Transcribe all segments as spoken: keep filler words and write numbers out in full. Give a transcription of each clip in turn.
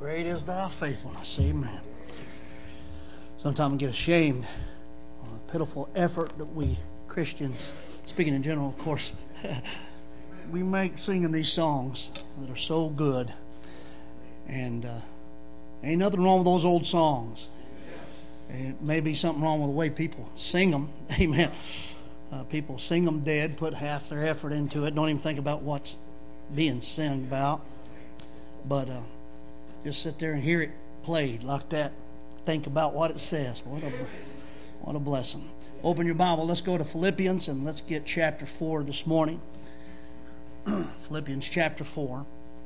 Great is thy faithfulness. Amen. Sometimes I get ashamed of the pitiful effort that we Christians, speaking in general, of course, we make singing these songs that are so good. And uh, ain't nothing wrong with those old songs. It may be something wrong with the way people sing them. Amen. Uh, people sing them dead, put half their effort into it, don't even think about what's being sung about. But uh, just sit there and hear it played like that. Think about what it says. What a, what a blessing. Open your Bible. Let's go to Philippians and let's get chapter four this morning. Philippians chapter four.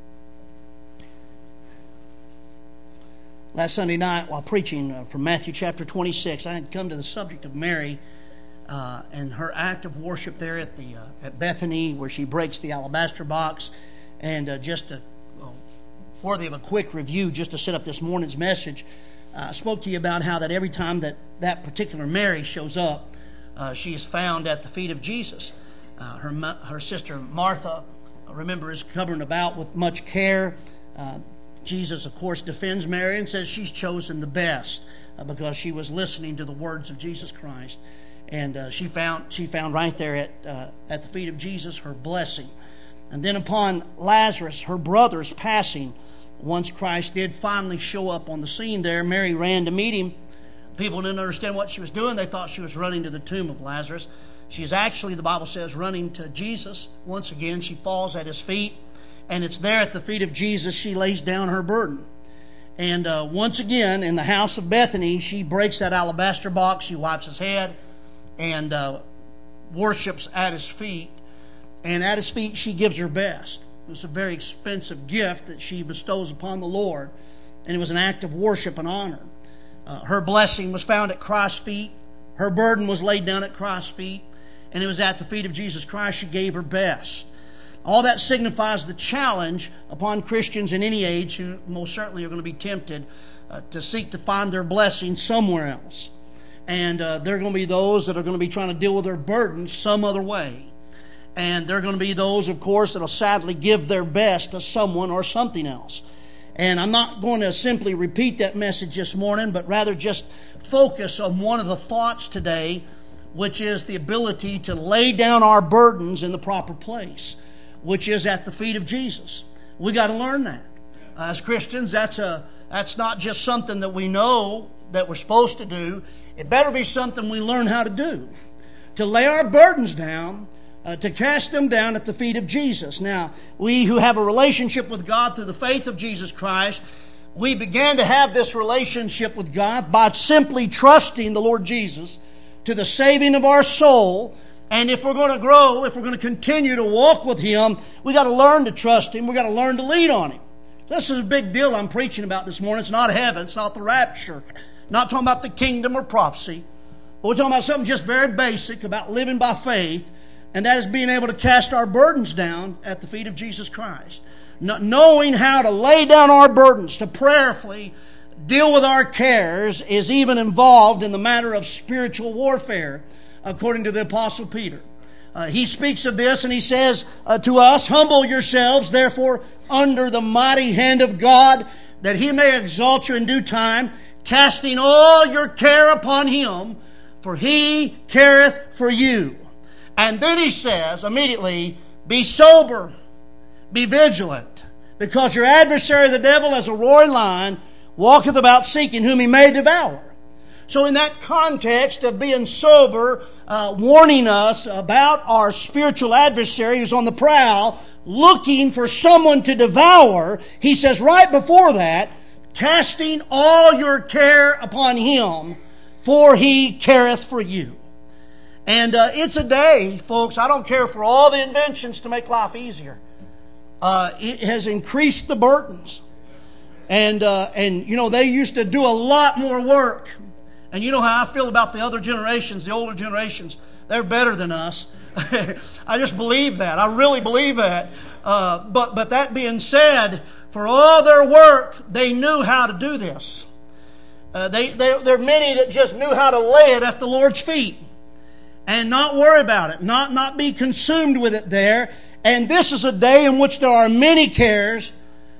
Last Sunday night, while preaching uh, from Matthew chapter twenty-six, I had come to the subject of Mary uh, and her act of worship there at the uh, at Bethany, where she breaks the alabaster box. And uh, just to, well, worthy of a quick review, just to set up this morning's message, uh, I spoke to you about how that every time that that particular Mary shows up, uh, she is found at the feet of Jesus. Uh, her her sister Martha, remember, is covered about with much care. Uh, Jesus, of course, defends Mary and says she's chosen the best uh, because she was listening to the words of Jesus Christ, and uh, she found she found right there at uh, at the feet of Jesus her blessing. And then upon Lazarus, her brother's passing, once Christ did finally show up on the scene there, Mary ran to meet him. People didn't understand what she was doing. They thought she was running to the tomb of Lazarus. She is actually, the Bible says, running to Jesus. Once again, she falls at his feet. And it's there at the feet of Jesus she lays down her burden. And uh, once again, in the house of Bethany, she breaks that alabaster box. She wipes his head and uh, worships at his feet. And at his feet, she gives her best. It was a very expensive gift that she bestows upon the Lord. And it was an act of worship and honor. Uh, her blessing was found at Christ's feet. Her burden was laid down at Christ's feet. And it was at the feet of Jesus Christ she gave her best. All that signifies the challenge upon Christians in any age who most certainly are going to be tempted uh, to seek to find their blessing somewhere else. And uh, there are going to be those that are going to be trying to deal with their burdens some other way. And there are going to be those, of course, that will sadly give their best to someone or something else. And I'm not going to simply repeat that message this morning, but rather just focus on one of the thoughts today, which is the ability to lay down our burdens in the proper place, which is at the feet of Jesus. We got to learn that. Uh, as Christians, that's a that's not just something that we know that we're supposed to do. It better be something we learn how to do. To lay our burdens down, uh, to cast them down at the feet of Jesus. Now, we who have a relationship with God through the faith of Jesus Christ, we began to have this relationship with God by simply trusting the Lord Jesus to the saving of our soul. And if we're going to grow, if we're going to continue to walk with Him, we got to learn to trust Him. We got to learn to lean on Him. This is a big deal I'm preaching about this morning. It's not heaven. It's not the rapture. Not talking about the kingdom or prophecy. But we're talking about something just very basic about living by faith, and that is being able to cast our burdens down at the feet of Jesus Christ. Knowing how to lay down our burdens, to prayerfully deal with our cares, is even involved in the matter of spiritual warfare, according to the Apostle Peter. Uh, he speaks of this and he says uh, to us, "Humble yourselves, therefore, under the mighty hand of God, that He may exalt you in due time, casting all your care upon Him, for He careth for you." And then he says immediately, "Be sober, be vigilant, because your adversary the devil, as a roaring lion, walketh about seeking whom he may devour." So in that context of being sober, uh, warning us about our spiritual adversary who's on the prowl, looking for someone to devour, he says right before that, "Casting all your care upon Him, for He careth for you." And uh, it's a day, folks, I don't care for all the inventions to make life easier. Uh, it has increased the burdens. And, uh, and, you know, they used to do a lot more work. And you know how I feel about the other generations, the older generations. They're better than us. I just believe that. I really believe that. Uh, but, but that being said, for all their work, they knew how to do this. Uh, they, they, there are many that just knew how to lay it at the Lord's feet and not worry about it, not, not be consumed with it there. And this is a day in which there are many cares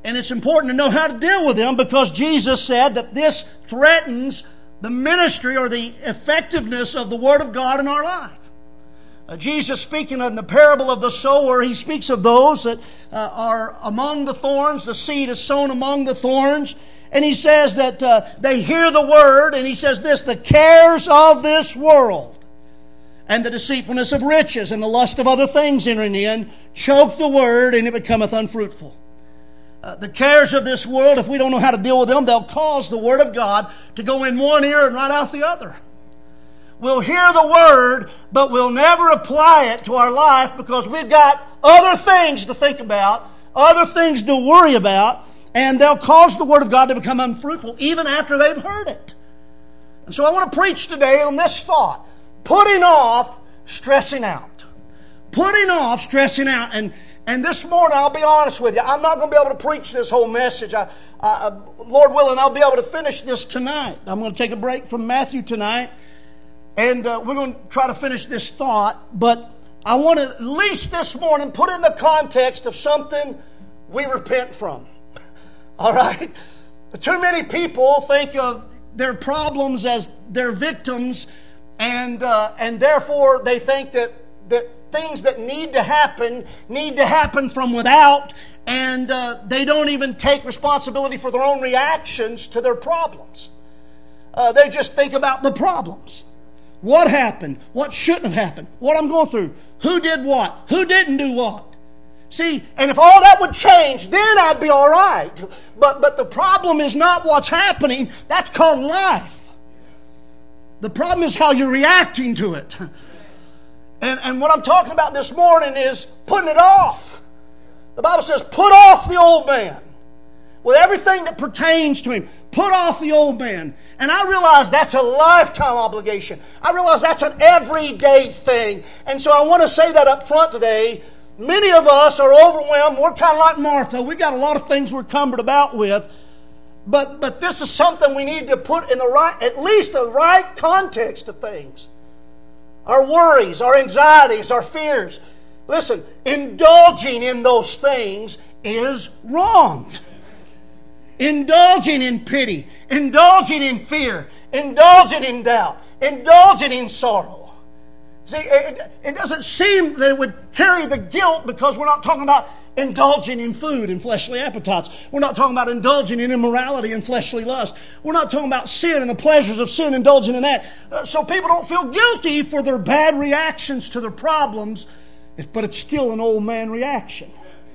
And it's important to know how to deal with them, because Jesus said that this threatens the ministry or the effectiveness of the Word of God in our life. Uh, Jesus, speaking in the parable of the sower, he speaks of those that uh, are among the thorns. The seed is sown among the thorns. And he says that uh, they hear the Word, and he says this: the cares of this world and the deceitfulness of riches and the lust of other things entering in choke the Word, and it becometh unfruitful. Uh, the cares of this world, if we don't know how to deal with them, they'll cause the Word of God to go in one ear and right out the other. We'll hear the Word, but we'll never apply it to our life because we've got other things to think about, other things to worry about, and they'll cause the Word of God to become unfruitful even after they've heard it. And so I want to preach today on this thought: putting off stressing out. Putting off stressing out. And and this morning, I'll be honest with you, I'm not going to be able to preach this whole message. I, I, Lord willing, I'll be able to finish this tonight. I'm going to take a break from Matthew tonight. And uh, we're going to try to finish this thought, but I want to at least this morning put in the context of something we repent from. All right? Too many people think of their problems as their victims, and uh, and therefore they think that, that things that need to happen need to happen from without, and uh, they don't even take responsibility for their own reactions to their problems. Uh, they just think about the problems. What happened? What shouldn't have happened? What I'm going through? Who did what? Who didn't do what? See, and if all that would change, then I'd be all right. But, but the problem is not what's happening. That's called life. The problem is how you're reacting to it. And, and what I'm talking about this morning is putting it off. The Bible says, put off the old man with everything that pertains to him. Put off the old man. And I realize that's a lifetime obligation. I realize that's an everyday thing. And so I want to say that up front today. Many of us are overwhelmed. We're kind of like Martha. We've got a lot of things we're cumbered about with. But, but this is something we need to put in the right, at least the right context of things. Our worries, our anxieties, our fears. Listen, indulging in those things is wrong. Indulging in pity, indulging in fear, indulging in doubt, indulging in sorrow. See, it, it doesn't seem that it would carry the guilt, because we're not talking about indulging in food and fleshly appetites. We're not talking about indulging in immorality and fleshly lust. We're not talking about sin and the pleasures of sin, indulging in that. Uh, so people don't feel guilty for their bad reactions to their problems, but it's still an old man reaction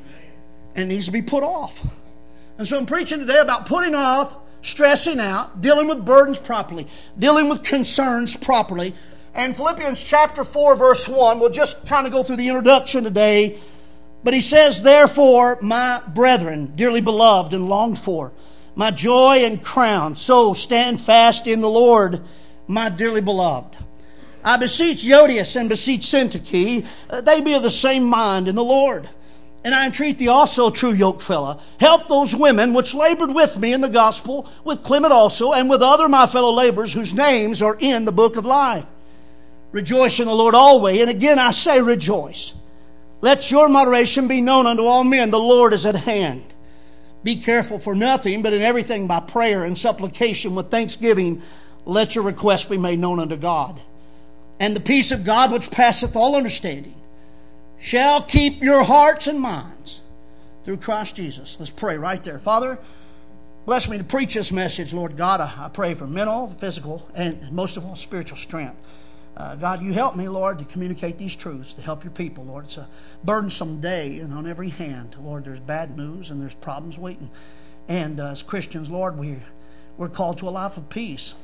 and needs to be put off. And so I'm preaching today about putting off, stressing out, dealing with burdens properly, dealing with concerns properly. And Philippians chapter four, verse one, we'll just kind of go through the introduction today. But he says, therefore, my brethren, dearly beloved and longed for, my joy and crown, so stand fast in the Lord, my dearly beloved. I beseech Euodias and beseech Syntyche, uh, they be of the same mind in the Lord. And I entreat thee also, true yokefellow, help those women which labored with me in the gospel, with Clement also, and with other my fellow laborers whose names are in the book of life. Rejoice in the Lord always, and again I say rejoice. Let your moderation be known unto all men. The Lord is at hand. Be careful for nothing, but in everything by prayer and supplication with thanksgiving, let your requests be made known unto God. And the peace of God, which passeth all understanding, shall keep your hearts and minds through Christ Jesus. Let's pray right there. Father, bless me to preach this message, Lord God. I, I pray for mental, physical, and most of all, spiritual strength. Uh, God, you help me, Lord, to communicate these truths, to help your people, Lord. It's a burdensome day, and on every hand, Lord, there's bad news and there's problems waiting. And uh, as Christians, Lord, we, we're called to a life of peace.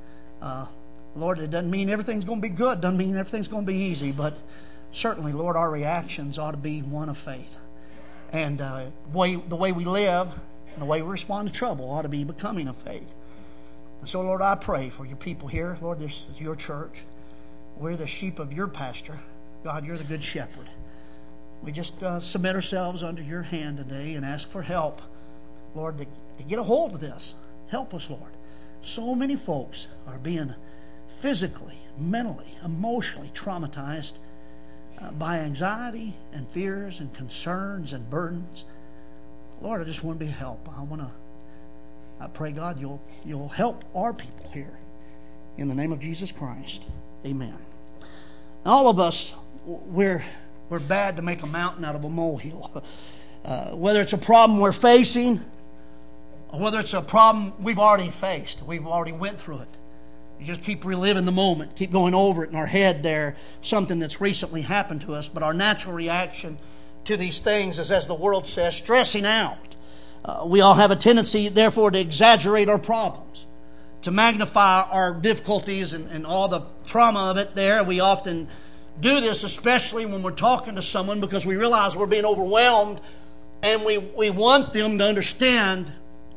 Uh, Lord, it doesn't mean everything's going to be good, doesn't mean everything's going to be easy, but certainly, Lord, our reactions ought to be one of faith. And uh, way, the way we live and the way we respond to trouble ought to be becoming of faith. And so, Lord, I pray for your people here. Lord, this is your church. We're the sheep of your pasture. God, you're the good shepherd. We just uh, submit ourselves under your hand today and ask for help, Lord, to, to get a hold of this. Help us, Lord. So many folks are being physically, mentally, emotionally traumatized uh, by anxiety and fears and concerns and burdens. Lord, I just want to be a help. I want to, I pray, God, you'll, you'll help our people here. In the name of Jesus Christ, amen. All of us, we're, we're bad to make a mountain out of a molehill. Uh, whether it's a problem we're facing, or whether it's a problem we've already faced, we've already went through it. You just keep reliving the moment, keep going over it in our head there, something that's recently happened to us. But our natural reaction to these things is, as the world says, stressing out. Uh, we all have a tendency, therefore, to exaggerate our problems, to magnify our difficulties and, and all the trauma of it there. We often do this, especially when we're talking to someone, because we realize we're being overwhelmed, and we, we want them to understand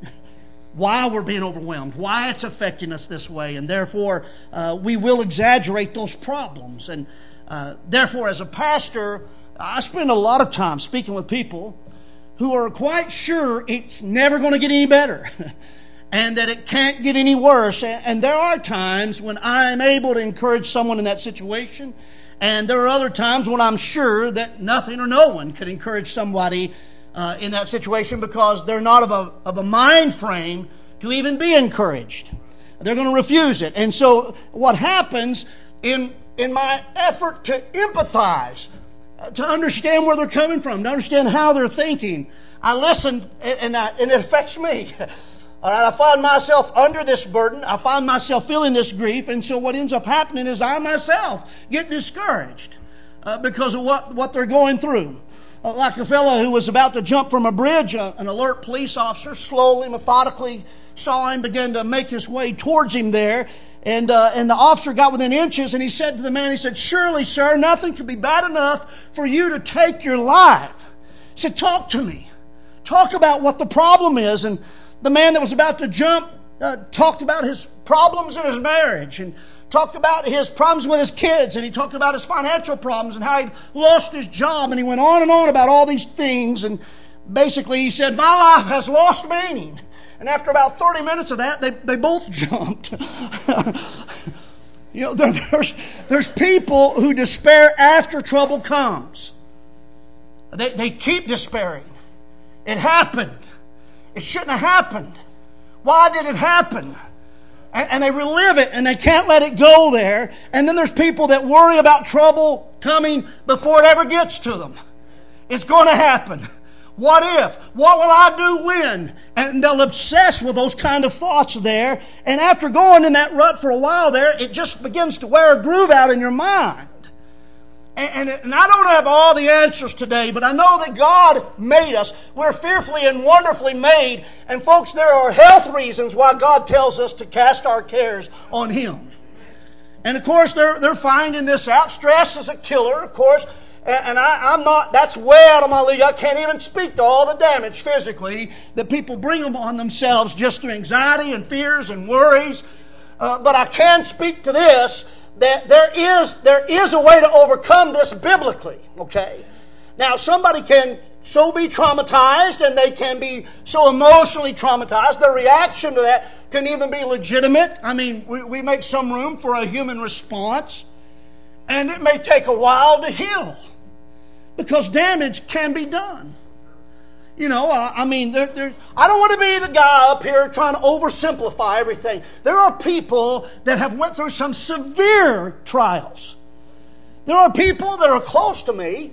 why we're being overwhelmed, why it's affecting us this way, and therefore uh, we will exaggerate those problems. And uh, therefore, as a pastor, I spend a lot of time speaking with people who are quite sure it's never going to get any better and that it can't get any worse. And there are times when I'm able to encourage someone in that situation, and there are other times when I'm sure that nothing or no one could encourage somebody Uh, in that situation, because they're not of a, of a mind frame to even be encouraged. They're going to refuse it. And so what happens in, in my effort to empathize, uh, to understand where they're coming from, to understand how they're thinking, I listen, and, and, I, and it affects me. All right, I find myself under this burden. I find myself feeling this grief. And so what ends up happening is I myself get discouraged uh, because of what, what they're going through. Like a fellow who was about to jump from a bridge, an alert police officer slowly, methodically saw him, began to make his way towards him there. And uh, and the officer got within inches, and he said to the man, he said, "Surely, sir, nothing could be bad enough for you to take your life." He said, "Talk to me. Talk about what the problem is." And the man that was about to jump uh, talked about his problems in his marriage, and talked about his problems with his kids, and he talked about his financial problems and how he'd lost his job, and he went on and on about all these things. And basically he said, "My life has lost meaning." And after about thirty minutes of that, they, they both jumped. You know, there, there's, there's people who despair after trouble comes. They, they keep despairing. It happened. It shouldn't have happened. Why did it happen? And they relive it, and they can't let it go there. And then there's people that worry about trouble coming before it ever gets to them. It's going to happen. What if? What will I do when? And they'll obsess with those kind of thoughts there. And after going in that rut for a while there, it just begins to wear a groove out in your mind. And, and, and I don't have all the answers today, but I know that God made us. We're fearfully and wonderfully made. And folks, there are health reasons why God tells us to cast our cares on Him. And of course, they're, they're finding this out. Stress is a killer, of course. And, and I, I'm not, that's way out of my league. I can't even speak to all the damage physically that people bring on themselves just through anxiety and fears and worries. Uh, but I can speak to this, that there is there is a way to overcome this biblically, okay? Now, somebody can so be traumatized, and they can be so emotionally traumatized, their reaction to that can even be legitimate. I mean, we, we make some room for a human response, and it may take a while to heal, because damage can be done. You know, uh, I mean, there, there, I don't want to be the guy up here trying to oversimplify everything. There are people that have went through some severe trials. There are people that are close to me.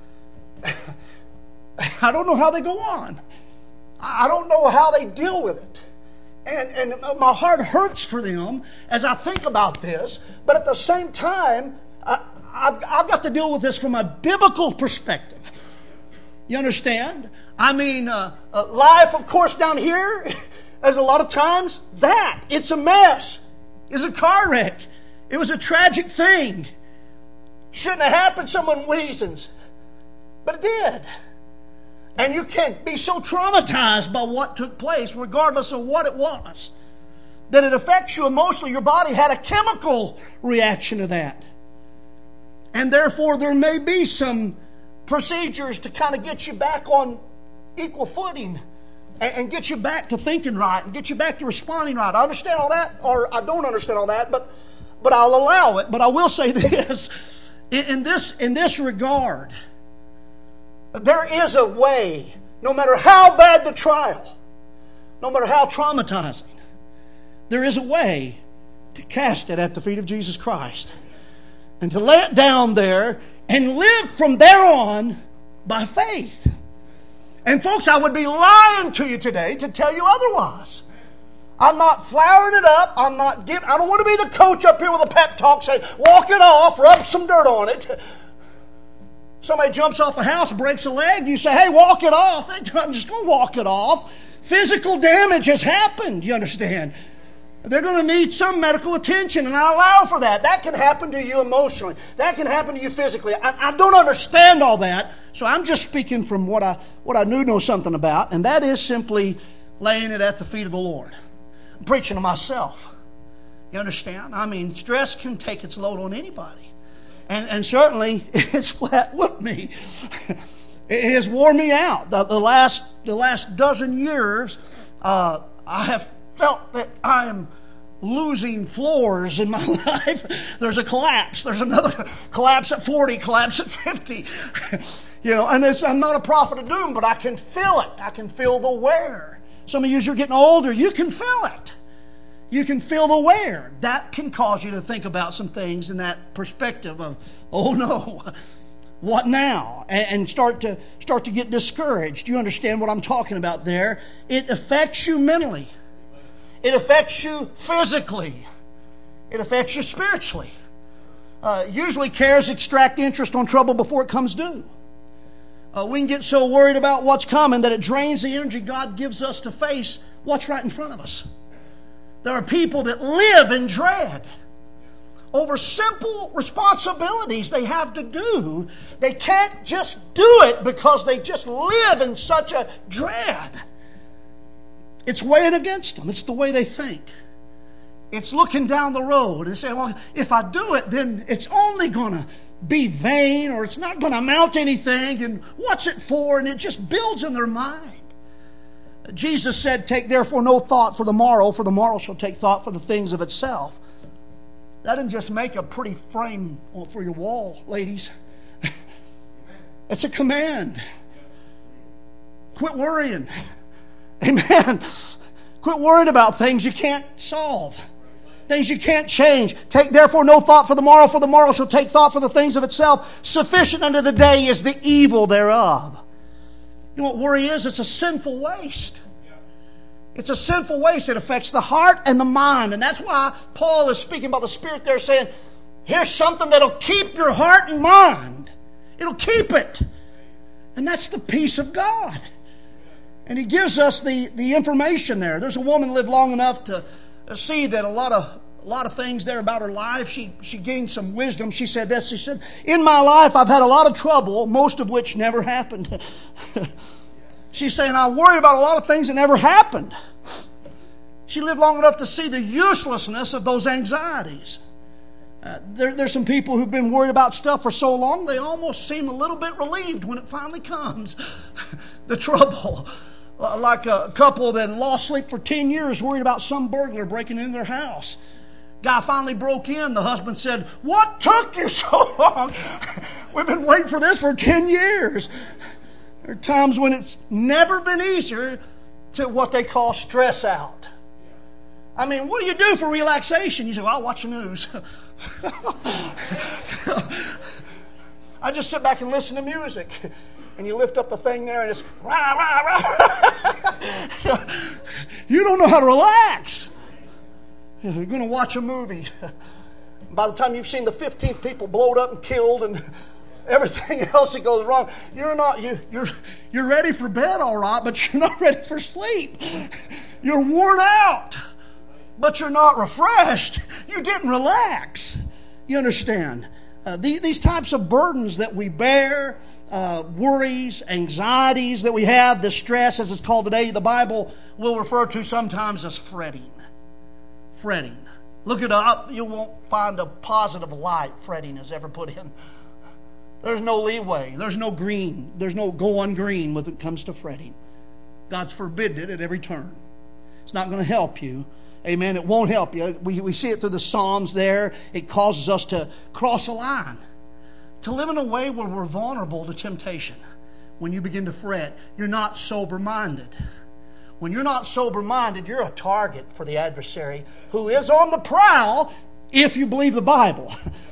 I don't know how they go on. I don't know how they deal with it. And, and my heart hurts for them as I think about this. But at the same time, I, I've, I've got to deal with this from a biblical perspective. You understand? I mean, uh, uh, life, of course, down here, as a lot of times, that. It's a mess. It's a car wreck. It was a tragic thing. Shouldn't have happened, someone reasons. But it did. And you can be so traumatized by what took place, regardless of what it was, that it affects you emotionally. Your body had a chemical reaction to that. And therefore, there may be some procedures to kind of get you back on equal footing and, and get you back to thinking right and get you back to responding right. I understand all that, or I don't understand all that, but but I'll allow it. But I will say this, in, in this in this regard, there is a way no matter how bad the trial, no matter how traumatizing, there is a way to cast it at the feet of Jesus Christ and to lay it down there and live from there on by faith. And folks, I would be lying to you today to tell you otherwise. I'm not flowering it up. I'm not giving, I don't want to be the coach up here with a pep talk saying, walk it off, rub some dirt on it. Somebody jumps off a house, breaks a leg, you say, hey, walk it off. I'm just going to walk it off. Physical damage has happened, you understand. They're going to need some medical attention, and I allow for that. That can happen to you emotionally. That can happen to you physically. I, I don't understand all that, so I'm just speaking from what I what I do know something about, and that is simply laying it at the feet of the Lord. I'm preaching to myself. You understand? I mean, stress can take its load on anybody, and and certainly it's flat whooped me. It has worn me out. The, the last the last dozen years, uh, I have felt that I am losing floors in my life. There's a collapse. There's another collapse at forty, collapse at fifty. You know, and it's, I'm not a prophet of doom, but I can feel it. I can feel the wear. Some of you, as you're getting older, you can feel it. You can feel the wear. That can cause you to think about some things in that perspective of, oh no, what now? And start to start to get discouraged. You understand what I'm talking about there? It affects you mentally. It affects you physically. It affects you spiritually. Uh, usually cares extract interest on trouble before it comes due. Uh, we can get so worried about what's coming that it drains the energy God gives us to face what's right in front of us. There are people that live in dread over simple responsibilities they have to do. They can't just do it because they just live in such a dread. It's weighing against them. It's the way they think. It's looking down the road and saying, well, if I do it, then it's only going to be vain, or it's not going to amount to anything, and what's it for? And it just builds in their mind. Jesus said, take therefore no thought for the morrow, for the morrow shall take thought for the things of itself. That didn't just make a pretty frame for your wall, ladies. It's a command. Quit worrying. Amen. Quit worrying about things you can't solve. Things you can't change. Take therefore no thought for the morrow, for the morrow shall take thought for the things of itself. Sufficient unto the day is the evil thereof. You know what worry is? It's a sinful waste. It's a sinful waste. It affects the heart and the mind. And that's why Paul is speaking about the Spirit there, saying, here's something that'll keep your heart and mind. It'll keep it. And that's the peace of God. And he gives us the, the information there. There's a woman lived long enough to see that a lot of a lot of things there about her life. She she gained some wisdom. She said this. She said, in my life I've had a lot of trouble, most of which never happened. She's saying, I worry about a lot of things that never happened. She lived long enough to see the uselessness of those anxieties. Uh, there, there's some people who've been worried about stuff for so long, they almost seem a little bit relieved when it finally comes. The trouble. Like a couple that lost sleep for ten years worried about some burglar breaking into their house. Guy finally broke in. The husband said, what took you so long? We've been waiting for this for ten years. There are times when it's never been easier to what they call stress out. I mean, what do you do for relaxation? You say, well, I'll watch the news. I just sit back and listen to music. And you lift up the thing there and it's rah, rah, rah. You don't know how to relax. You're going to watch a movie. By the time you've seen the fifteenth people blowed up and killed and everything else that goes wrong, you're not you, you're you're ready for bed, all right, but you're not ready for sleep. You're worn out, but you're not refreshed. You didn't relax. You understand? Uh, the, these types of burdens that we bear, uh, worries, anxieties that we have, the stress, as it's called today, the Bible will refer to sometimes as fretting. Fretting. Look it up. You won't find a positive light fretting is ever put in. There's no leeway. There's no green. There's no go on green when it comes to fretting. God's forbidden it at every turn. It's not going to help you. Amen. It won't help you. We, we see it through the Psalms there. It causes us to cross a line, to live in a way where we're vulnerable to temptation. when you begin to fret, you're not sober-minded. When you're not sober-minded, you're a target for the adversary who is on the prowl if you believe the Bible.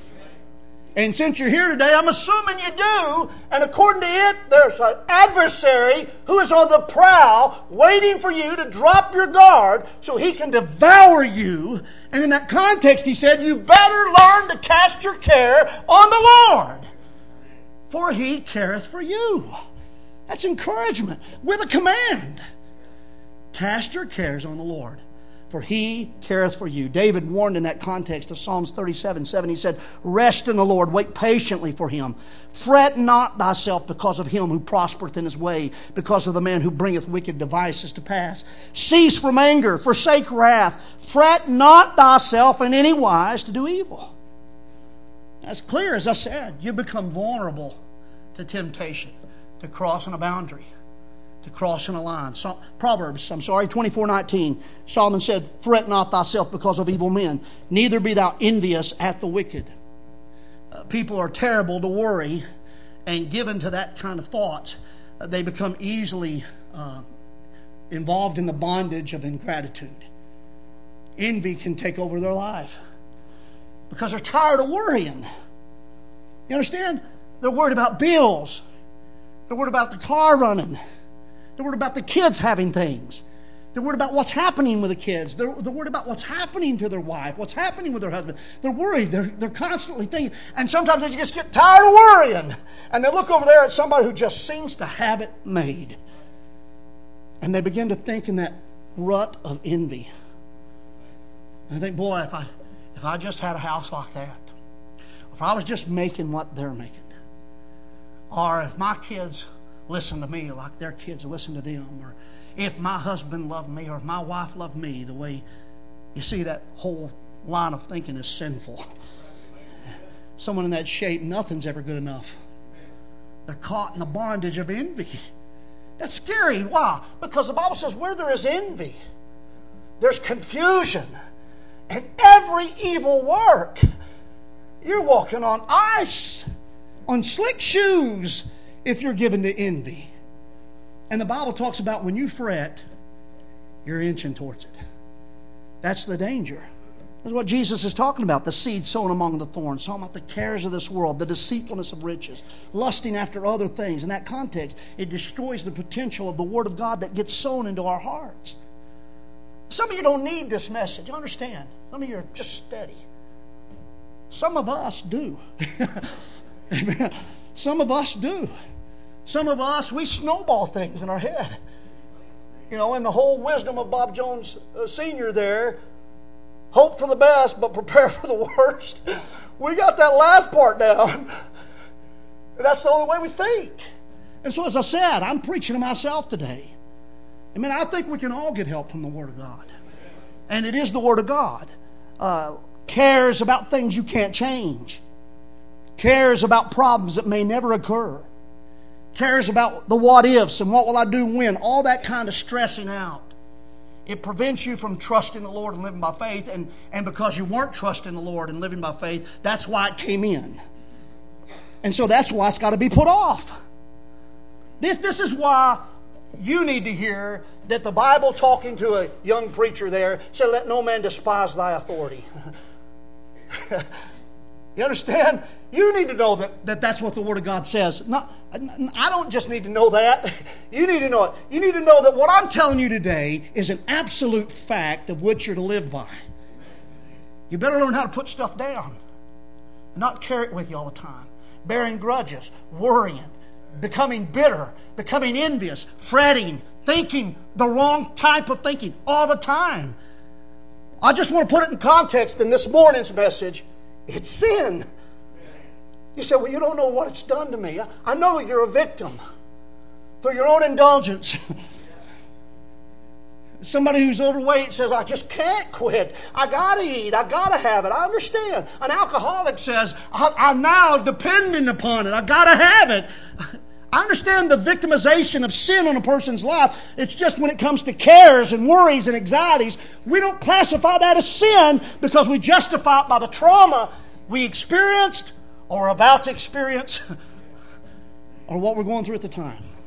And since you're here today, I'm assuming you do. And according to it, there's an adversary who is on the prowl waiting for you to drop your guard so he can devour you. And in that context, he said, you better learn to cast your care on the Lord, for He careth for you. That's encouragement with a command. Cast your cares on the Lord, for He careth for you. David warned in that context of Psalms thirty-seven seven. He said, rest in the Lord, wait patiently for Him. Fret not thyself because of him who prospereth in his way, because of the man who bringeth wicked devices to pass. Cease from anger, forsake wrath. Fret not thyself in any wise to do evil. That's clear, as I said. You become vulnerable to temptation, to crossing a boundary, to crossing a line. So, Proverbs, I'm sorry, twenty-four nineteen. Solomon said, fret not thyself because of evil men, neither be thou envious at the wicked. Uh, people are terrible to worry, and given to that kind of thoughts, uh, they become easily uh, involved in the bondage of ingratitude. Envy can take over their life because they're tired of worrying. You understand? They're worried about bills. They're worried about the car running. They're worried about the kids having things. They're worried about what's happening with the kids. They're, they're worried about what's happening to their wife, what's happening with their husband. They're worried. They're, they're constantly thinking. And sometimes they just get tired of worrying. And they look over there at somebody who just seems to have it made. And they begin to think in that rut of envy. And they think, boy, if I, if I just had a house like that, if I was just making what they're making, or if my kids listen to me like their kids listen to them, or if my husband loved me, or if my wife loved me, the way you see that whole line of thinking is sinful. Someone in that shape, nothing's ever good enough. They're caught in the bondage of envy. That's scary. Why? Because the Bible says where there is envy, there's confusion and every evil work. You're walking on ice, on slick shoes, if you're given to envy. And the Bible talks about when you fret, you're inching towards it. That's the danger. That's what Jesus is talking about, the seed sown among the thorns, talking about the cares of this world, the deceitfulness of riches, lusting after other things. In that context, it destroys the potential of the Word of God that gets sown into our hearts. Some of you don't need this message, understand. Some of you are just steady. Some of us do. Amen. Some of us do. Some of us, we snowball things in our head. You know, in the whole wisdom of Bob Jones uh, Senior there, hope for the best, but prepare for the worst. We got that last part down. That's the only way we think. And so, as I said, I'm preaching to myself today. I mean, I think we can all get help from the Word of God. And it is the Word of God. Uh, cares about things you can't change. Cares about problems that may never occur. Cares about the what-ifs and what will I do when. All that kind of stressing out. It prevents you from trusting the Lord and living by faith. And, and because you weren't trusting the Lord and living by faith, that's why it came in. And so that's why it's got to be put off. This, this is why you need to hear that the Bible, talking to a young preacher there, said, let no man despise thy authority. You understand? You need to know that, that that's what the Word of God says. Not, I don't just need to know that. You need to know it. You need to know that what I'm telling you today is an absolute fact of which you're to live by. You better learn how to put stuff down. Not carry it with you all the time. Bearing grudges, worrying, becoming bitter, becoming envious, fretting, thinking the wrong type of thinking all the time. I just want to put it in context in this morning's message. It's sin. You say, well, you don't know what it's done to me. I know you're a victim through your own indulgence. Somebody who's overweight says, I just can't quit. I got to eat. I got to have it. I understand. An alcoholic says, I'm now dependent upon it. I got to have it. I understand the victimization of sin on a person's life. It's just when it comes to cares and worries and anxieties, we don't classify that as sin because we justify it by the trauma we experienced or are about to experience or what we're going through at the time.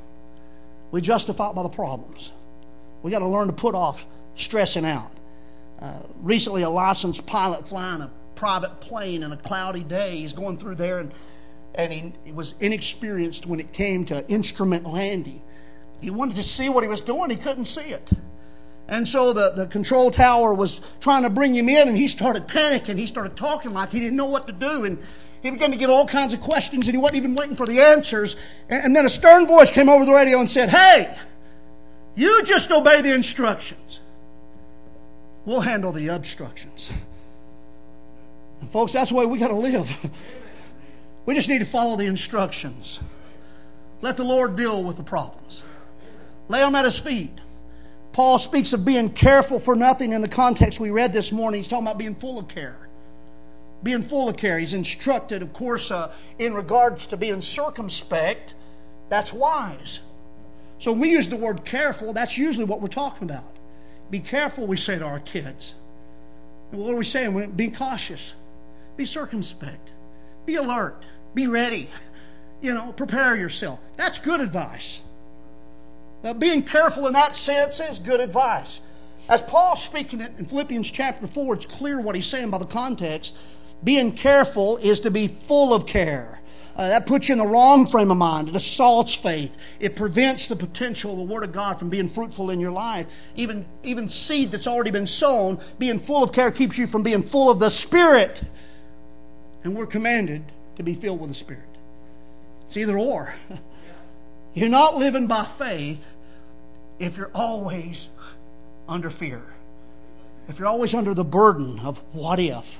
We justify it by the problems. We got to learn to put off stressing out. Uh, recently, a licensed pilot flying a private plane in a cloudy day, he's going through there, and, and he, he was inexperienced when it came to instrument landing. He wanted to see what he was doing. He couldn't see it. And so the, the control tower was trying to bring him in, and he started panicking. He started talking like he didn't know what to do, and he began to get all kinds of questions, and he wasn't even waiting for the answers. And, and then a stern voice came over the radio and said, "Hey, you just obey the instructions. We'll handle the obstructions." And folks, that's the way we got to live. We just need to follow the instructions. Let the Lord deal with the problems. Lay them at His feet. Paul speaks of being careful for nothing in the context we read this morning. He's talking about being full of care. Being full of care. He's instructed, of course, uh, in regards to being circumspect. That's wise. So when we use the word careful, that's usually what we're talking about. Be careful, we say to our kids. And what are we saying? We're being cautious. Be circumspect. Be alert. Be ready. You know, prepare yourself. That's good advice. Now, being careful in that sense is good advice. As Paul's speaking it in Philippians chapter four, it's clear what he's saying by the context. Being careful is to be full of care. Uh, that puts you in the wrong frame of mind. It assaults faith. It prevents the potential of the Word of God from being fruitful in your life. Even, even seed that's already been sown, being full of care keeps you from being full of the Spirit. And we're commanded to be filled with the Spirit. It's either or. You're not living by faith if you're always under fear. If you're always under the burden of what if.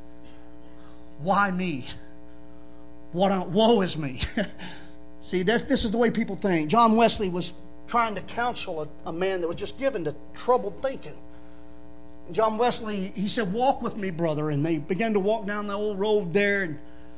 Why me? What woe is me? See, this, this is the way people think. John Wesley was trying to counsel a, a man that was just given to troubled thinking. John Wesley, he said, "Walk with me, brother." And they began to walk down the old road there, and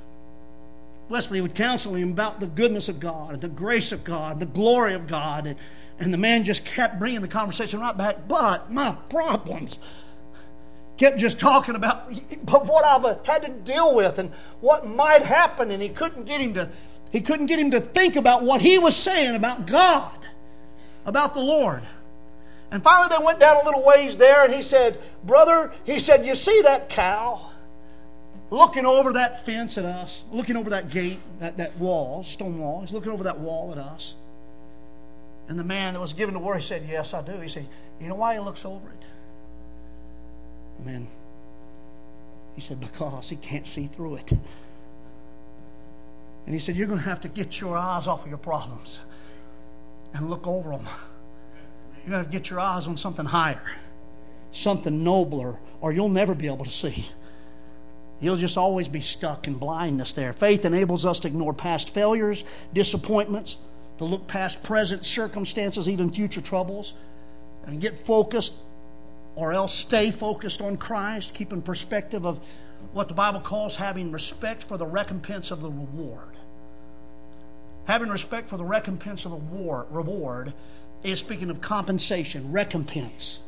Wesley would counsel him about the goodness of God, and the grace of God, the glory of God, and, and the man just kept bringing the conversation right back. But my problems. Kept just talking about but what I've had to deal with and what might happen, and he couldn't get him to he couldn't get him to think about what he was saying about God, about the Lord. And finally they went down a little ways there, and he said, "Brother," he said, "you see that cow looking over that fence at us, looking over that gate, that, that wall, stone wall. He's looking over that wall at us." And the man that was given the word, he said, "Yes, I do." He said, "You know why he looks over it?" The man, he said, "Because he can't see through it." And he said, "You're going to have to get your eyes off of your problems and look over them. You're going to have to get your eyes on something higher, something nobler, or you'll never be able to see. You'll just always be stuck in blindness there." Faith enables us to ignore past failures, disappointments, to look past present circumstances, even future troubles, and get focused, or else stay focused on Christ, keep in perspective of what the Bible calls having respect for the recompense of the reward. Having respect for the recompense of the war, reward is speaking of compensation, recompense.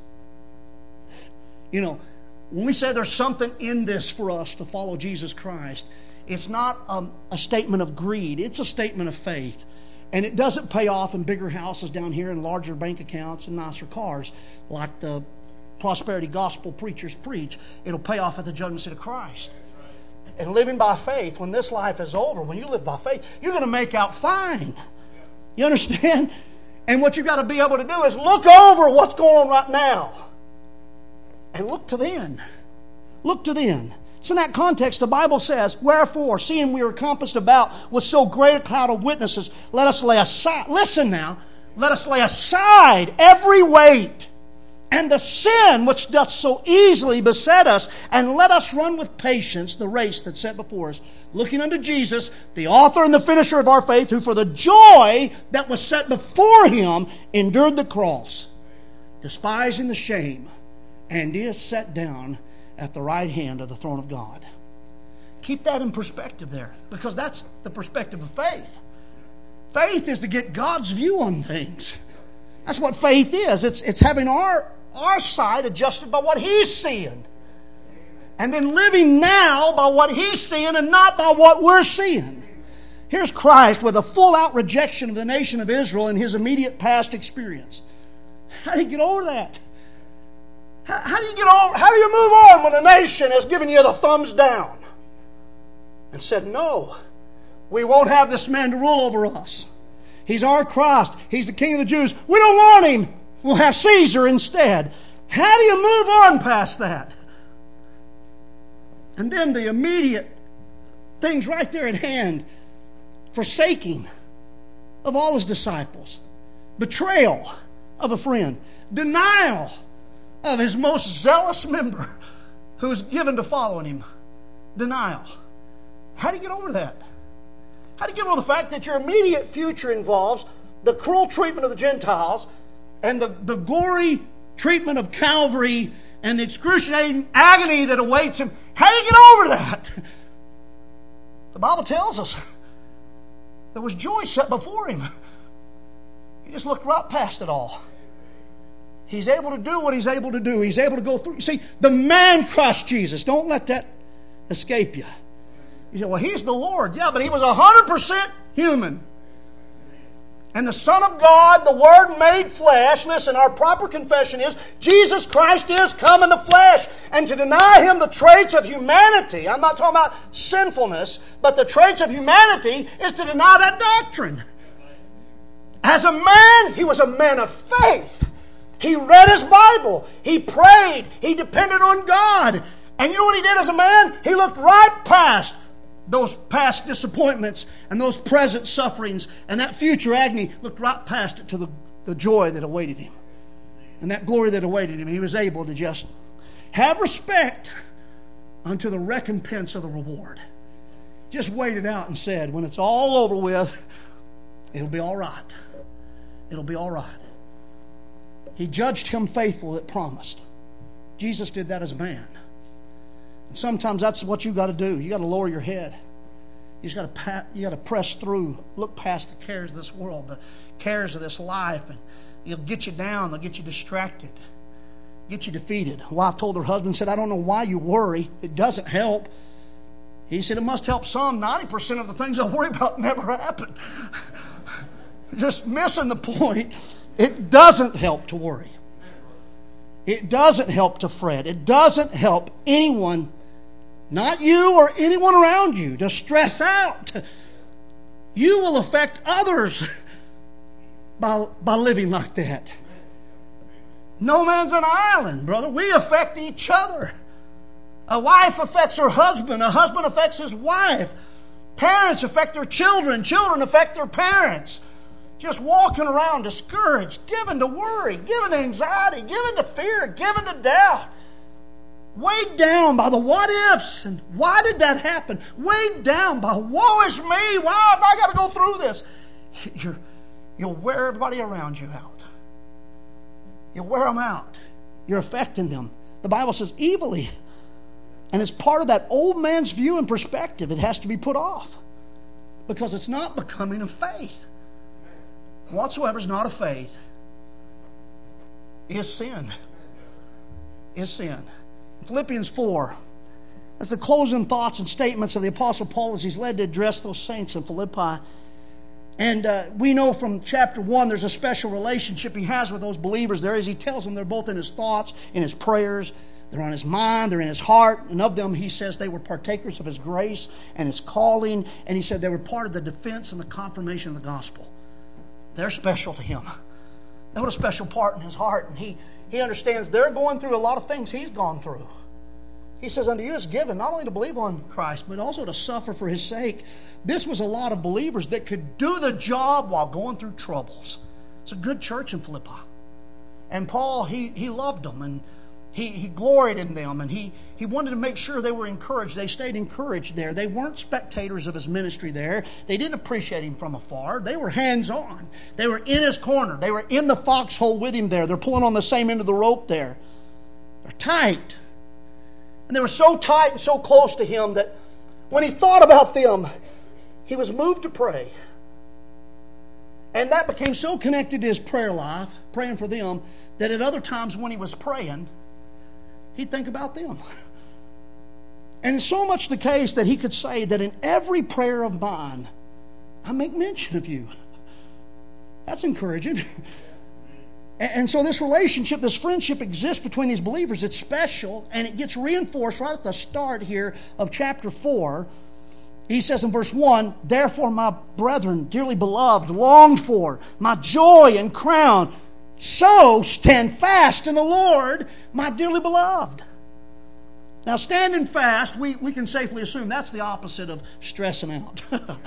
You know, when we say there's something in this for us to follow Jesus Christ, it's not um, a statement of greed. It's a statement of faith. And it doesn't pay off in bigger houses down here and larger bank accounts and nicer cars like the prosperity gospel preachers preach. It'll pay off at the judgment seat of Christ. And living by faith, when this life is over, when you live by faith, you're going to make out fine. You understand? And what you've got to be able to do is look over what's going on right now. And look to then. Look to then. So in that context, the Bible says, "Wherefore, seeing we are compassed about with so great a cloud of witnesses, let us lay aside," listen now, "let us lay aside every weight and the sin which doth so easily beset us, and let us run with patience the race that's set before us, looking unto Jesus, the author and the finisher of our faith, who for the joy that was set before Him endured the cross, despising the shame, and is set down at the right hand of the throne of God." Keep that in perspective there, because that's the perspective of faith. Faith is to get God's view on things. That's what faith is. It's, it's having our, our side adjusted by what He's seeing. And then living now by what He's seeing and not by what we're seeing. Here's Christ with a full-out rejection of the nation of Israel in his immediate past experience. How do you get over that? How, how do you get over? How do you move on when a nation has given you the thumbs down and said, no, we won't have this man to rule over us. He's our Christ. He's the King of the Jews. We don't want him. We'll have Caesar instead. How do you move on past that? And then the immediate things right there at hand. Forsaking of all his disciples. Betrayal of a friend. Denial of his most zealous member who is given to following him. Denial. How do you get over that? How do you get over the fact that your immediate future involves the cruel treatment of the Gentiles and the, the gory treatment of Calvary and the excruciating agony that awaits him? How do you get over that? The Bible tells us there was joy set before him. He just looked right past it all. He's able to do what he's able to do. He's able to go through. You see, the man Christ Jesus, don't let that escape you. You say, well, he's the Lord. Yeah, but he was one hundred percent human. And the Son of God, the Word made flesh. Listen, our proper confession is Jesus Christ is come in the flesh. And to deny him the traits of humanity, I'm not talking about sinfulness, but the traits of humanity is to deny that doctrine. As a man, he was a man of faith. He read his Bible. He prayed. He depended on God. And you know what he did as a man? He looked right past those past disappointments and those present sufferings and that future agony, looked right past it to the, the joy that awaited him and that glory that awaited him. He was able to just have respect unto the recompense of the reward. Just waited out and said, when it's all over with, it'll be all right. It'll be all right. He judged him faithful that promised. Jesus did that as a man. And sometimes that's what you got to do. You got to lower your head. You just got to pat, you got to press through, look past the cares of this world, the cares of this life, and it'll get you down. They'll get you distracted, get you defeated. A wife told her husband, said, "I don't know why you worry. It doesn't help." He said, "It must help some. ninety percent of the things I worry about never happen." Just missing the point. It doesn't help to worry. It doesn't help to fret. It doesn't help anyone, not you or anyone around you, to stress out. You will affect others by, by living like that. No man's an island, brother. We affect each other. A wife affects her husband. A husband affects his wife. Parents affect their children. Children affect their parents. Just walking around discouraged, given to worry, given to anxiety, given to fear, given to doubt. Weighed down by the what ifs and why did that happen? Weighed down by woe is me, why have I got to go through this? You're, you'll wear everybody around you out. You'll wear them out. You're affecting them. The Bible says evilly. And it's part of that old man's view and perspective. It has to be put off because it's not becoming of faith. Whatsoever is not of faith is sin. Is sin. Philippians four. That's the closing thoughts and statements of the Apostle Paul as he's led to address those saints in Philippi. And uh, we know from chapter one there's a special relationship he has with those believers there as he tells them they're both in his thoughts, in his prayers. They're on his mind, they're in his heart. And of them, he says they were partakers of his grace and his calling. And he said they were part of the defense and the confirmation of the gospel. They're special to him. They hold a special part in his heart. And he, he understands they're going through a lot of things he's gone through. He says, unto you is given not only to believe on Christ, but also to suffer for his sake. This was a lot of believers that could do the job while going through troubles. It's a good church in Philippi. And Paul, he, he loved them and he, he gloried in them. And he, he wanted to make sure they were encouraged. They stayed encouraged there. They weren't spectators of his ministry there. They didn't appreciate him from afar. They were hands-on. They were in his corner. They were in the foxhole with him there. They're pulling on the same end of the rope there. They're tight. And they were so tight and so close to him that when he thought about them, he was moved to pray. And that became so connected to his prayer life, praying for them, that at other times when he was praying, he'd think about them. And it's so much the case that he could say that in every prayer of mine, I make mention of you. That's encouraging. And so this relationship, this friendship exists between these believers. It's special, and it gets reinforced right at the start here of chapter four. He says in verse one, therefore, my brethren, dearly beloved, longed for, my joy and crown, so stand fast in the Lord, my dearly beloved. Now, standing fast, we, we can safely assume that's the opposite of stressing out.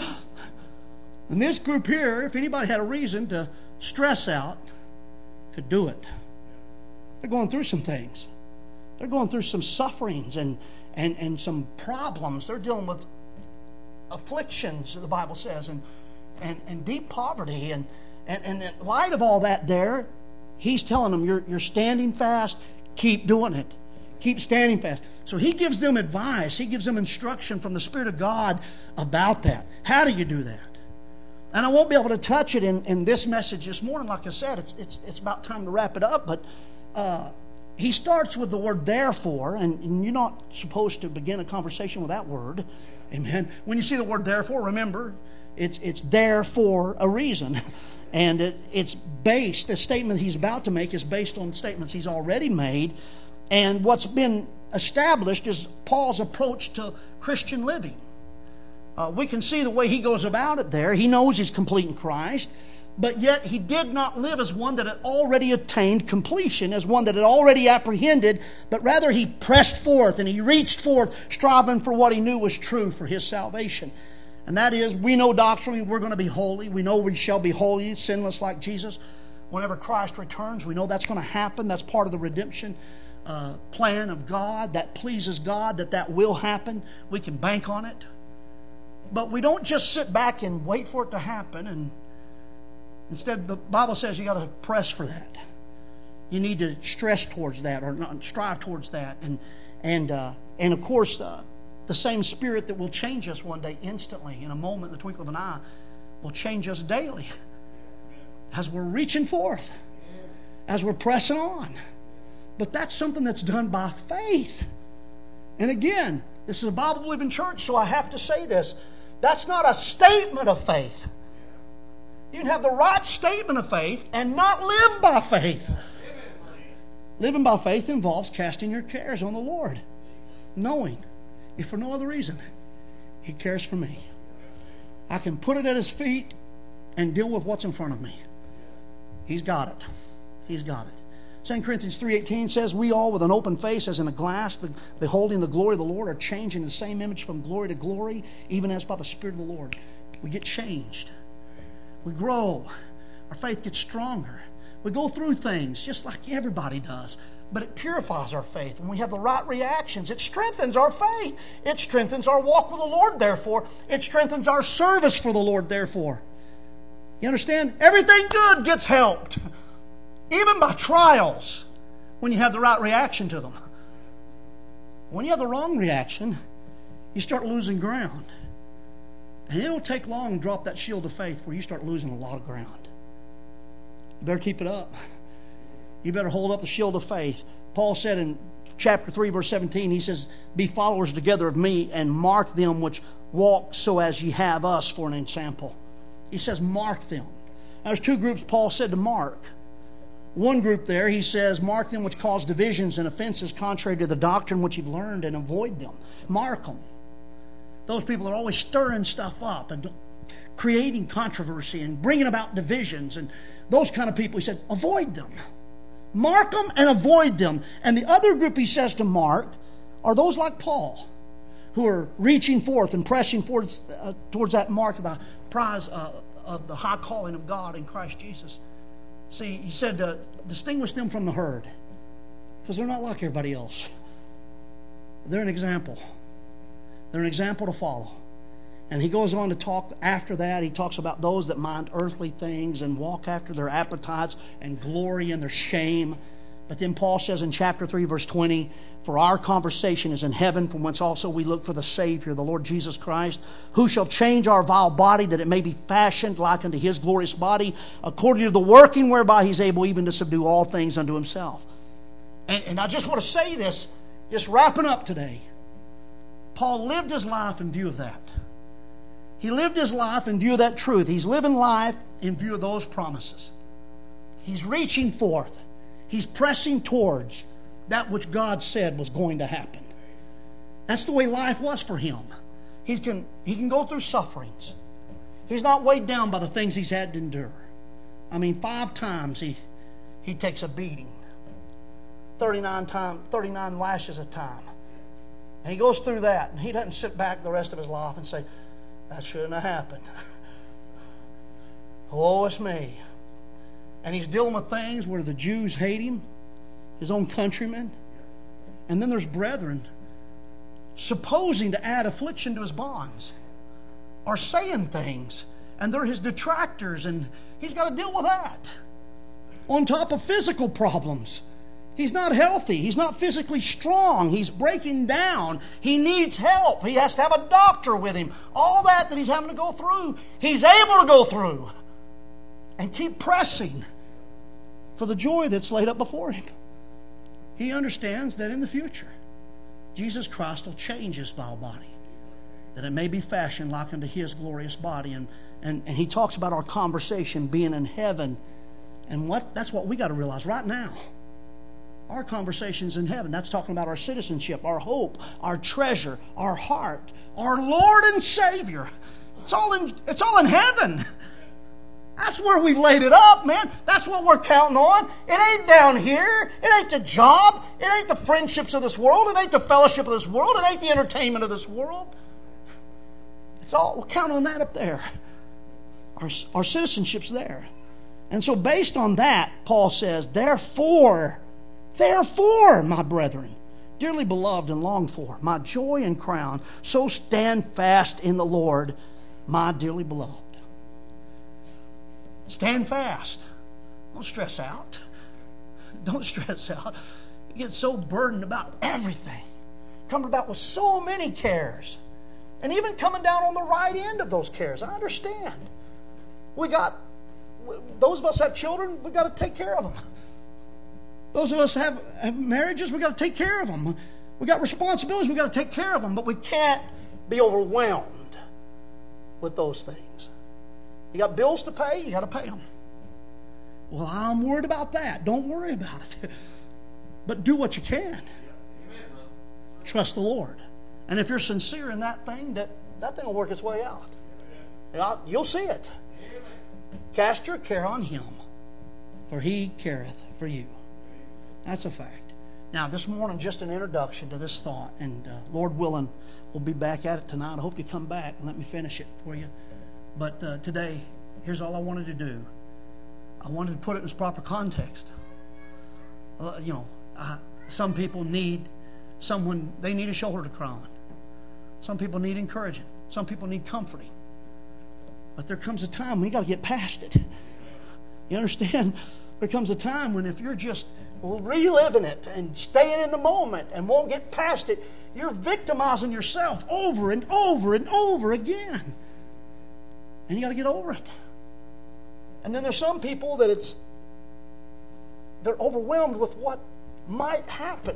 And this group here, if anybody had a reason to stress out, could do it. They're going through some things. They're going through some sufferings and, and, and some problems. They're dealing with afflictions, the Bible says, and, and, and deep poverty. And, and, and in light of all that there, he's telling them, you're, you're standing fast, keep doing it. Keep standing fast. So he gives them advice. He gives them instruction from the Spirit of God about that. How do you do that? And I won't be able to touch it in, in this message this morning. Like I said, it's it's it's about time to wrap it up. But uh, he starts with the word therefore, and, and you're not supposed to begin a conversation with that word. Amen. When you see the word therefore, remember, it's it's there for a reason. And it, it's based, the statement he's about to make is based on statements he's already made. And what's been established is Paul's approach to Christian living. Uh, we can see the way he goes about it there. He knows he's complete in Christ, but yet he did not live as one that had already attained completion, as one that had already apprehended, but rather he pressed forth and he reached forth, striving for what he knew was true for his salvation. And that is, we know doctrinally we're going to be holy. We know we shall be holy, sinless like Jesus. Whenever Christ returns, we know that's going to happen. That's part of the redemption Uh, plan of God that pleases God, that that will happen. We can bank on it. But we don't just sit back and wait for it to happen. And instead, the Bible says you got to press for that. You need to stress towards that, or not, strive towards that. And and uh, and of course, uh, the same Spirit that will change us one day instantly, in a moment, in the twinkle of an eye, will change us daily as we're reaching forth, as we're pressing on. But that's something that's done by faith. And again, this is a Bible-believing church, so I have to say this. That's not a statement of faith. You can have the right statement of faith and not live by faith. Living by faith involves casting your cares on the Lord, knowing, if for no other reason, He cares for me. I can put it at His feet and deal with what's in front of me. He's got it. He's got it. Second Corinthians three eighteen says, we all with an open face as in a glass, beholding the glory of the Lord, are changed in the same image from glory to glory, even as by the Spirit of the Lord. We get changed. We grow. Our faith gets stronger. We go through things just like everybody does. But it purifies our faith. When we have the right reactions, it strengthens our faith. It strengthens our walk with the Lord, therefore. It strengthens our service for the Lord, therefore. You understand? Everything good gets helped. Even by trials, when you have the right reaction to them. When you have the wrong reaction, you start losing ground. And it won't take long to drop that shield of faith where you start losing a lot of ground. You better keep it up. You better hold up the shield of faith. Paul said in chapter three, verse seventeen, he says, be followers together of me, and mark them which walk so as ye have us for an example. He says, mark them. Now, there's two groups Paul said to mark. One group there, he says, mark them which cause divisions and offenses contrary to the doctrine which you've learned, and avoid them. Mark them. Those people are always stirring stuff up and creating controversy and bringing about divisions, and those kind of people, he said, avoid them. Mark them and avoid them. And the other group he says to mark are those like Paul, who are reaching forth and pressing forward uh, towards that mark of the prize uh, of the high calling of God in Christ Jesus. See, he said, uh, distinguish them from the herd, because they're not like everybody else. They're an example. They're an example to follow. And he goes on to talk after that. He talks about those that mind earthly things and walk after their appetites and glory in their shame. But then Paul says in chapter three, verse twenty, for our conversation is in heaven, from whence also we look for the Savior, the Lord Jesus Christ, who shall change our vile body, that it may be fashioned like unto His glorious body, according to the working whereby He's able even to subdue all things unto Himself. And, and I just want to say this, just wrapping up today. Paul lived his life in view of that. He lived his life in view of that truth. He's living life in view of those promises. He's reaching forth. He's pressing towards that which God said was going to happen. That's the way life was for him. He can, he can go through sufferings. He's not weighed down by the things he's had to endure. I mean, five times he, he takes a beating. thirty-nine, time, thirty-nine lashes a time. And he goes through that, and he doesn't sit back the rest of his life and say, that shouldn't have happened. Woe is me. And he's dealing with things where the Jews hate him, his own countrymen. And then there's brethren supposing to add affliction to his bonds, are saying things, and they're his detractors, and he's got to deal with that. On top of physical problems. He's not healthy. He's not physically strong. He's breaking down. He needs help. He has to have a doctor with him. All that that he's having to go through, he's able to go through and keep pressing for the joy that's laid up before him. He understands that in the future, Jesus Christ will change his vile body, that it may be fashioned like unto his glorious body. And, and, and he talks about our conversation being in heaven. And what that's what we got to realize right now. Our conversation's in heaven. That's talking about our citizenship, our hope, our treasure, our heart, our Lord and Savior. It's all in, it's all in heaven. That's where we've laid it up, man. That's what we're counting on. It ain't down here. It ain't the job. It ain't the friendships of this world. It ain't the fellowship of this world. It ain't the entertainment of this world. It's all, we're counting on that up there. Our, our citizenship's there. And so based on that, Paul says, therefore, Therefore, my brethren, dearly beloved and longed for, my joy and crown, so stand fast in the Lord, my dearly beloved. Stand fast. Don't stress out. Don't stress out. You get so burdened about everything. Coming about with so many cares. And even coming down on the right end of those cares. I understand. We got, those of us have children, we got to take care of them. Those of us have, have marriages, we've got to take care of them. We've got responsibilities, we've got to take care of them. But we can't be overwhelmed with those things. You got bills to pay, you got to pay them. Well, I'm worried about that. Don't worry about it. But do what you can. Trust the Lord. And if you're sincere in that thing, that, that thing will work its way out. You'll see it. Cast your care on Him, for He careth for you. That's a fact. Now, this morning, just an introduction to this thought, and uh, Lord willing, we'll be back at it tonight. I hope you come back and let me finish it for you. But uh, today, here's all I wanted to do. I wanted to put it in its proper context. Uh, you know, uh, some people need someone, they need a shoulder to cry on. Some people need encouraging. Some people need comforting. But there comes a time when you got to get past it. You understand? There comes a time when if you're just reliving it and staying in the moment and won't get past it, you're victimizing yourself over and over and over again. And you got to get over it. And then there's some people that it's they're overwhelmed with what might happen.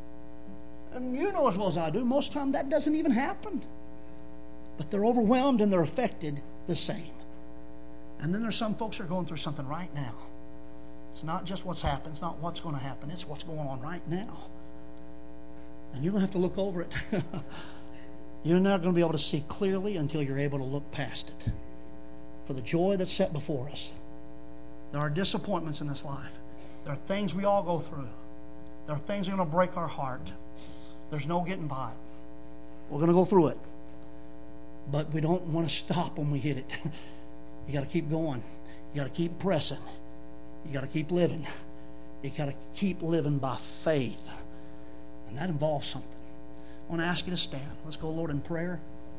And you know as well as I do, most of the time that doesn't even happen. But they're overwhelmed and they're affected the same. And then there's some folks who are going through something right now. It's not just what's happened. It's not what's going to happen. It's what's going on right now. And you're going to have to look over it. You're not going to be able to see clearly until you're able to look past it. For the joy that's set before us. There are disappointments in this life. There are things we all go through. There are things that are going to break our heart. There's no getting by it. We're going to go through it. But we don't want to stop when we hit it. You got to keep going. You got to keep pressing. You got to keep living. You got to keep living by faith. And that involves something. I want to ask you to stand. Let's go, Lord, in prayer.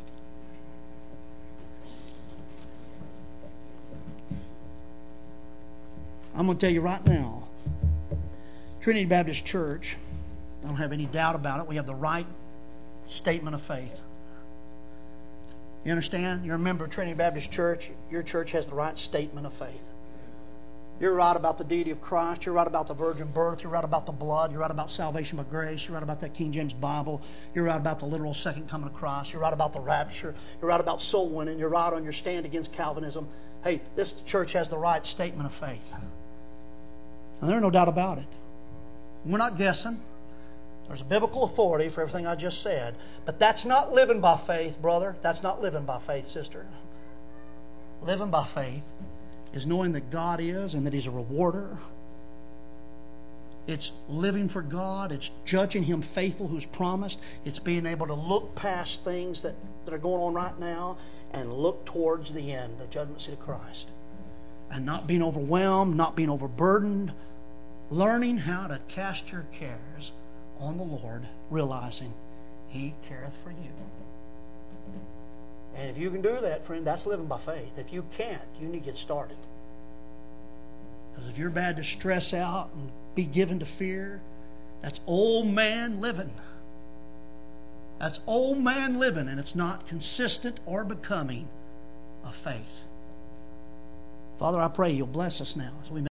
I'm going to tell you right now, Trinity Baptist Church, I don't have any doubt about it, we have the right statement of faith. You understand? You're a member of Trinity Baptist Church. Your church has the right statement of faith. You're right about the deity of Christ. You're right about the virgin birth. You're right about the blood. You're right about salvation by grace. You're right about that King James Bible. You're right about the literal second coming of Christ. You're right about the rapture. You're right about soul winning. You're right on your stand against Calvinism. Hey, this church has the right statement of faith. And there's no doubt about it. We're not guessing. There's a biblical authority for everything I just said. But that's not living by faith, brother. That's not living by faith, sister. Living by faith is knowing that God is and that He's a rewarder. It's living for God. It's judging Him faithful who's promised. It's being able to look past things that, that are going on right now and look towards the end, the judgment seat of Christ. And not being overwhelmed, not being overburdened. Learning how to cast your cares on the Lord, realizing He careth for you. And if you can do that, friend, that's living by faith. If you can't, you need to get started. Because if you're bad to stress out and be given to fear, that's old man living. That's old man living, and it's not consistent or becoming of faith. Father, I pray You'll bless us now as we